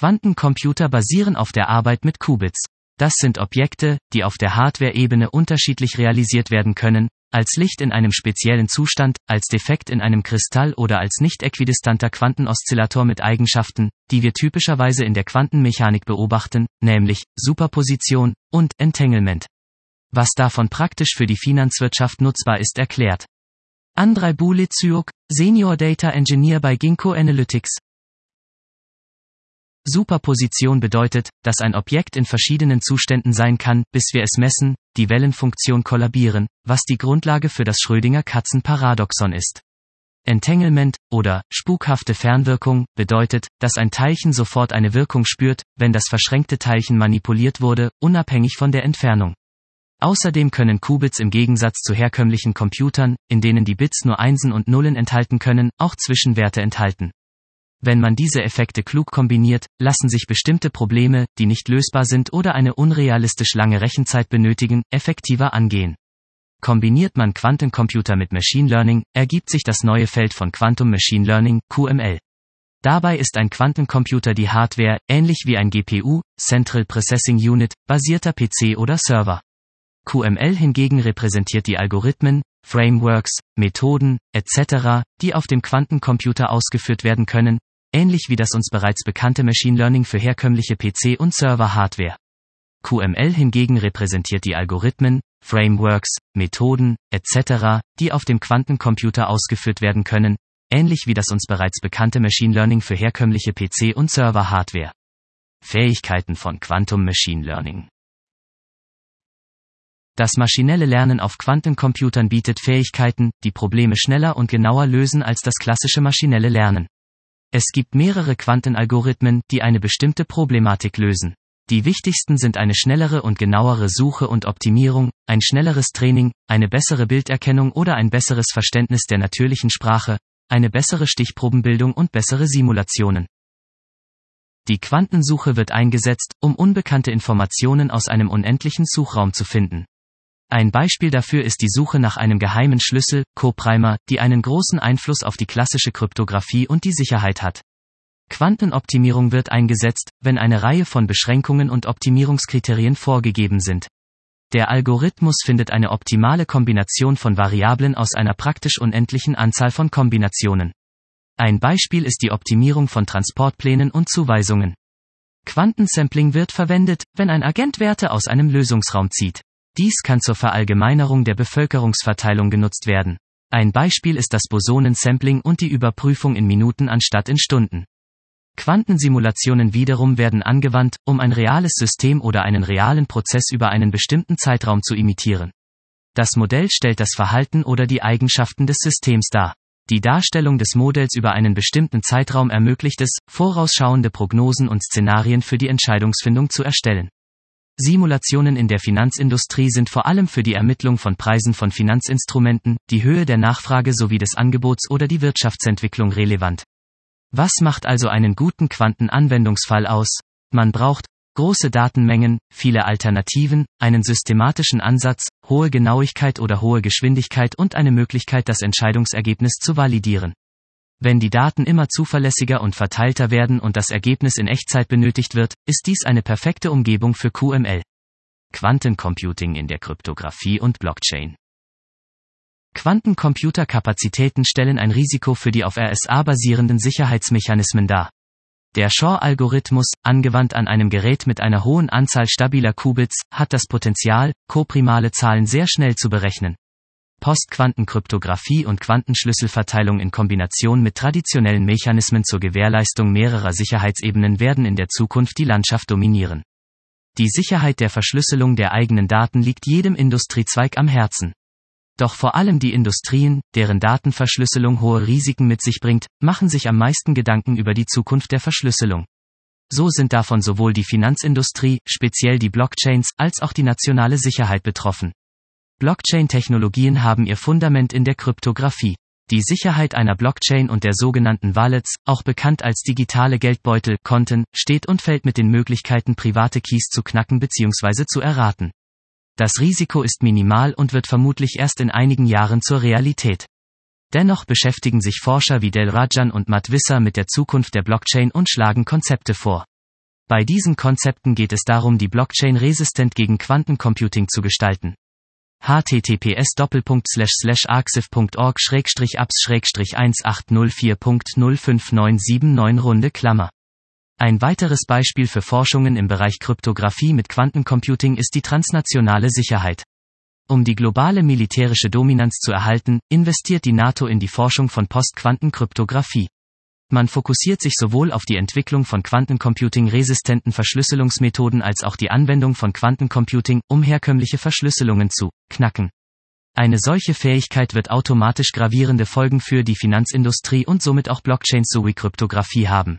Quantencomputer basieren auf der Arbeit mit Qubits. Das sind Objekte, die auf der Hardware-Ebene unterschiedlich realisiert werden können, als Licht in einem speziellen Zustand, als Defekt in einem Kristall oder als nicht äquidistanter Quantenoszillator mit Eigenschaften, die wir typischerweise in der Quantenmechanik beobachten, nämlich Superposition und Entanglement. Was davon praktisch für die Finanzwirtschaft nutzbar ist, erklärt Andrei Bulitsiuk, Senior Data Engineer bei Ginkgo Analytics. Superposition bedeutet, dass ein Objekt in verschiedenen Zuständen sein kann, bis wir es messen, die Wellenfunktion kollabieren, was die Grundlage für das Schrödinger-Katzen-Paradoxon ist. Entanglement, oder spukhafte Fernwirkung, bedeutet, dass ein Teilchen sofort eine Wirkung spürt, wenn das verschränkte Teilchen manipuliert wurde, unabhängig von der Entfernung. Außerdem können Qubits im Gegensatz zu herkömmlichen Computern, in denen die Bits nur Einsen und Nullen enthalten können, auch Zwischenwerte enthalten. Wenn man diese Effekte klug kombiniert, lassen sich bestimmte Probleme, die nicht lösbar sind oder eine unrealistisch lange Rechenzeit benötigen, effektiver angehen. Kombiniert man Quantencomputer mit Machine Learning, ergibt sich das neue Feld von Quantum Machine Learning, QML. Dabei ist ein Quantencomputer die Hardware, ähnlich wie ein GPU, Central Processing Unit, basierter PC oder Server. QML hingegen repräsentiert die Algorithmen, Frameworks, Methoden, etc., die auf dem Quantencomputer ausgeführt werden können, ähnlich wie das uns bereits bekannte Machine Learning für herkömmliche PC- und Server-Hardware. QML hingegen repräsentiert die Algorithmen, Frameworks, Methoden, etc., die auf dem Quantencomputer ausgeführt werden können, ähnlich wie das uns bereits bekannte Machine Learning für herkömmliche PC- und Server-Hardware. Fähigkeiten von Quantum Machine Learning. Das maschinelle Lernen auf Quantencomputern bietet Fähigkeiten, die Probleme schneller und genauer lösen als das klassische maschinelle Lernen. Es gibt mehrere Quantenalgorithmen, die eine bestimmte Problematik lösen. Die wichtigsten sind eine schnellere und genauere Suche und Optimierung, ein schnelleres Training, eine bessere Bilderkennung oder ein besseres Verständnis der natürlichen Sprache, eine bessere Stichprobenbildung und bessere Simulationen. Die Quantensuche wird eingesetzt, um unbekannte Informationen aus einem unendlichen Suchraum zu finden. Ein Beispiel dafür ist die Suche nach einem geheimen Schlüssel, Coprimer, die einen großen Einfluss auf die klassische Kryptographie und die Sicherheit hat. Quantenoptimierung wird eingesetzt, wenn eine Reihe von Beschränkungen und Optimierungskriterien vorgegeben sind. Der Algorithmus findet eine optimale Kombination von Variablen aus einer praktisch unendlichen Anzahl von Kombinationen. Ein Beispiel ist die Optimierung von Transportplänen und Zuweisungen. Quantensampling wird verwendet, wenn ein Agent Werte aus einem Lösungsraum zieht. Dies kann zur Verallgemeinerung der Bevölkerungsverteilung genutzt werden. Ein Beispiel ist das Bosonensampling und die Überprüfung in Minuten anstatt in Stunden. Quantensimulationen wiederum werden angewandt, um ein reales System oder einen realen Prozess über einen bestimmten Zeitraum zu imitieren. Das Modell stellt das Verhalten oder die Eigenschaften des Systems dar. Die Darstellung des Modells über einen bestimmten Zeitraum ermöglicht es, vorausschauende Prognosen und Szenarien für die Entscheidungsfindung zu erstellen. Simulationen in der Finanzindustrie sind vor allem für die Ermittlung von Preisen von Finanzinstrumenten, die Höhe der Nachfrage sowie des Angebots oder die Wirtschaftsentwicklung relevant. Was macht also einen guten Quantenanwendungsfall aus? Man braucht große Datenmengen, viele Alternativen, einen systematischen Ansatz, hohe Genauigkeit oder hohe Geschwindigkeit und eine Möglichkeit, das Entscheidungsergebnis zu validieren. Wenn die Daten immer zuverlässiger und verteilter werden und das Ergebnis in Echtzeit benötigt wird, ist dies eine perfekte Umgebung für QML. Quantencomputing in der Kryptographie und Blockchain. Quantencomputerkapazitäten stellen ein Risiko für die auf RSA basierenden Sicherheitsmechanismen dar. Der Shor-Algorithmus, angewandt an einem Gerät mit einer hohen Anzahl stabiler Qubits, hat das Potenzial, koprimale Zahlen sehr schnell zu berechnen. Postquantenkryptographie und Quantenschlüsselverteilung in Kombination mit traditionellen Mechanismen zur Gewährleistung mehrerer Sicherheitsebenen werden in der Zukunft die Landschaft dominieren. Die Sicherheit der Verschlüsselung der eigenen Daten liegt jedem Industriezweig am Herzen. Doch vor allem die Industrien, deren Datenverschlüsselung hohe Risiken mit sich bringt, machen sich am meisten Gedanken über die Zukunft der Verschlüsselung. So sind davon sowohl die Finanzindustrie, speziell die Blockchains, als auch die nationale Sicherheit betroffen. Blockchain-Technologien haben ihr Fundament in der Kryptographie. Die Sicherheit einer Blockchain und der sogenannten Wallets, auch bekannt als digitale Geldbeutel, Konten, steht und fällt mit den Möglichkeiten, private Keys zu knacken bzw. zu erraten. Das Risiko ist minimal und wird vermutlich erst in einigen Jahren zur Realität. Dennoch beschäftigen sich Forscher wie Del Rajan und Matt Visser mit der Zukunft der Blockchain und schlagen Konzepte vor. Bei diesen Konzepten geht es darum, die Blockchain resistent gegen Quantencomputing zu gestalten. https://arxif.org/apps/1804.05979 Runde Klammer. Ein weiteres Beispiel für Forschungen im Bereich Kryptographie mit Quantencomputing ist die transnationale Sicherheit. Um die globale militärische Dominanz zu erhalten, investiert die NATO in die Forschung von Postquantenkryptographie. Man fokussiert sich sowohl auf die Entwicklung von Quantencomputing-resistenten Verschlüsselungsmethoden als auch die Anwendung von Quantencomputing, um herkömmliche Verschlüsselungen zu knacken. Eine solche Fähigkeit wird automatisch gravierende Folgen für die Finanzindustrie und somit auch Blockchains sowie Kryptographie haben.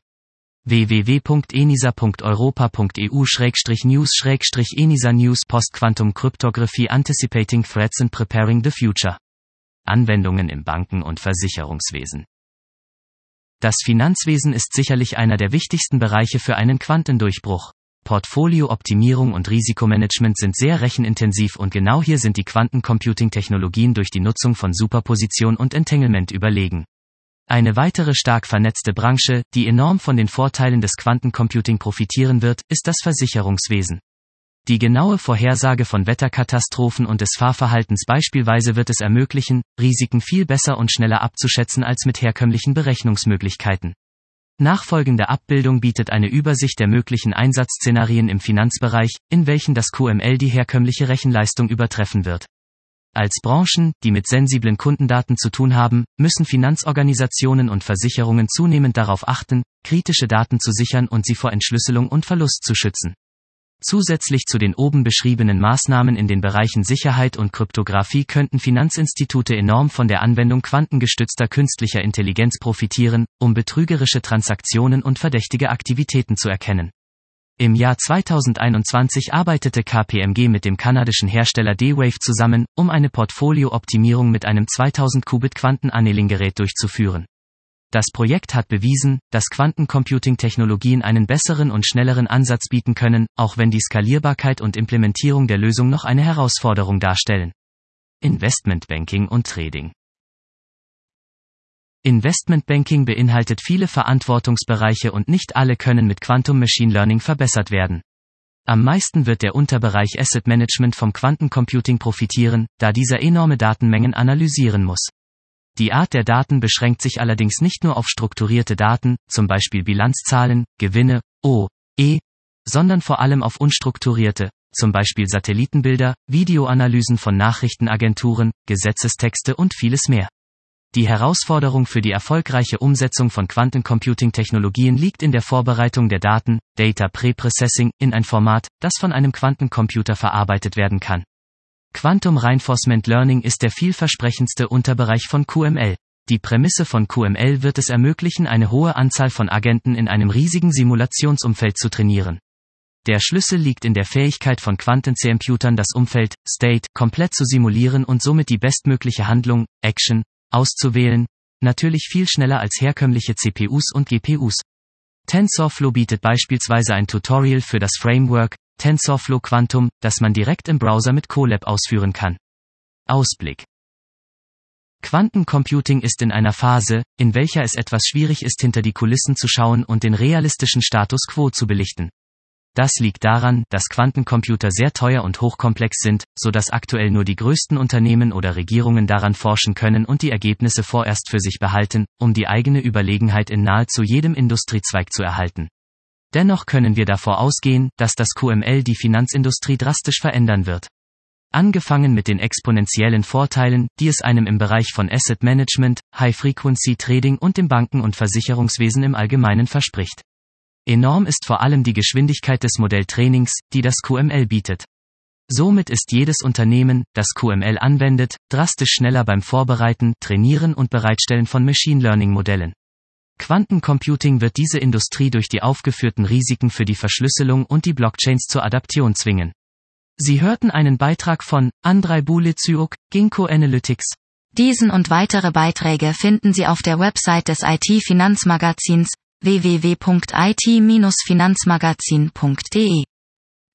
www.enisa.europa.eu/news/enisa News Post-Quantum Cryptography Anticipating Threats and Preparing the Future. Anwendungen im Banken- und Versicherungswesen. Das Finanzwesen ist sicherlich einer der wichtigsten Bereiche für einen Quantendurchbruch. Portfoliooptimierung und Risikomanagement sind sehr rechenintensiv und genau hier sind die Quantencomputing-Technologien durch die Nutzung von Superposition und Entanglement überlegen. Eine weitere stark vernetzte Branche, die enorm von den Vorteilen des Quantencomputing profitieren wird, ist das Versicherungswesen. Die genaue Vorhersage von Wetterkatastrophen und des Fahrverhaltens beispielsweise wird es ermöglichen, Risiken viel besser und schneller abzuschätzen als mit herkömmlichen Berechnungsmöglichkeiten. Nachfolgende Abbildung bietet eine Übersicht der möglichen Einsatzszenarien im Finanzbereich, in welchen das QML die herkömmliche Rechenleistung übertreffen wird. Als Branchen, die mit sensiblen Kundendaten zu tun haben, müssen Finanzorganisationen und Versicherungen zunehmend darauf achten, kritische Daten zu sichern und sie vor Entschlüsselung und Verlust zu schützen. Zusätzlich zu den oben beschriebenen Maßnahmen in den Bereichen Sicherheit und Kryptographie könnten Finanzinstitute enorm von der Anwendung quantengestützter künstlicher Intelligenz profitieren, um betrügerische Transaktionen und verdächtige Aktivitäten zu erkennen. Im Jahr 2021 arbeitete KPMG mit dem kanadischen Hersteller D-Wave zusammen, um eine Portfoliooptimierung mit einem 2000-Qubit-Quanten-Annealing-Gerät durchzuführen. Das Projekt hat bewiesen, dass Quantencomputing-Technologien einen besseren und schnelleren Ansatz bieten können, auch wenn die Skalierbarkeit und Implementierung der Lösung noch eine Herausforderung darstellen. Investmentbanking und Trading. Investmentbanking beinhaltet viele Verantwortungsbereiche und nicht alle können mit Quantum Machine Learning verbessert werden. Am meisten wird der Unterbereich Asset Management vom Quantencomputing profitieren, da dieser enorme Datenmengen analysieren muss. Die Art der Daten beschränkt sich allerdings nicht nur auf strukturierte Daten, zum Beispiel Bilanzzahlen, Gewinne, OE, sondern vor allem auf unstrukturierte, zum Beispiel Satellitenbilder, Videoanalysen von Nachrichtenagenturen, Gesetzestexte und vieles mehr. Die Herausforderung für die erfolgreiche Umsetzung von Quantencomputing-Technologien liegt in der Vorbereitung der Daten, Data Preprocessing, in ein Format, das von einem Quantencomputer verarbeitet werden kann. Quantum Reinforcement Learning ist der vielversprechendste Unterbereich von QML. Die Prämisse von QML wird es ermöglichen, eine hohe Anzahl von Agenten in einem riesigen Simulationsumfeld zu trainieren. Der Schlüssel liegt in der Fähigkeit von Quantencomputern, das Umfeld, State, komplett zu simulieren und somit die bestmögliche Handlung, Action, auszuwählen, natürlich viel schneller als herkömmliche CPUs und GPUs. TensorFlow bietet beispielsweise ein Tutorial für das Framework TensorFlow Quantum, das man direkt im Browser mit Colab ausführen kann. Ausblick. Quantencomputing ist in einer Phase, in welcher es etwas schwierig ist, hinter die Kulissen zu schauen und den realistischen Status quo zu belichten. Das liegt daran, dass Quantencomputer sehr teuer und hochkomplex sind, so dass aktuell nur die größten Unternehmen oder Regierungen daran forschen können und die Ergebnisse vorerst für sich behalten, um die eigene Überlegenheit in nahezu jedem Industriezweig zu erhalten. Dennoch können wir davor ausgehen, dass das QML die Finanzindustrie drastisch verändern wird. Angefangen mit den exponentiellen Vorteilen, die es einem im Bereich von Asset Management, High-Frequency Trading und dem Banken- und Versicherungswesen im Allgemeinen verspricht. Enorm ist vor allem die Geschwindigkeit des Modelltrainings, die das QML bietet. Somit ist jedes Unternehmen, das QML anwendet, drastisch schneller beim Vorbereiten, Trainieren und Bereitstellen von Machine Learning Modellen. Quantencomputing wird diese Industrie durch die aufgeführten Risiken für die Verschlüsselung und die Blockchains zur Adaption zwingen. Sie hörten einen Beitrag von Andrei Buliziuk, Ginkgo Analytics. Diesen und weitere Beiträge finden Sie auf der Website des IT-Finanzmagazins www.it-finanzmagazin.de.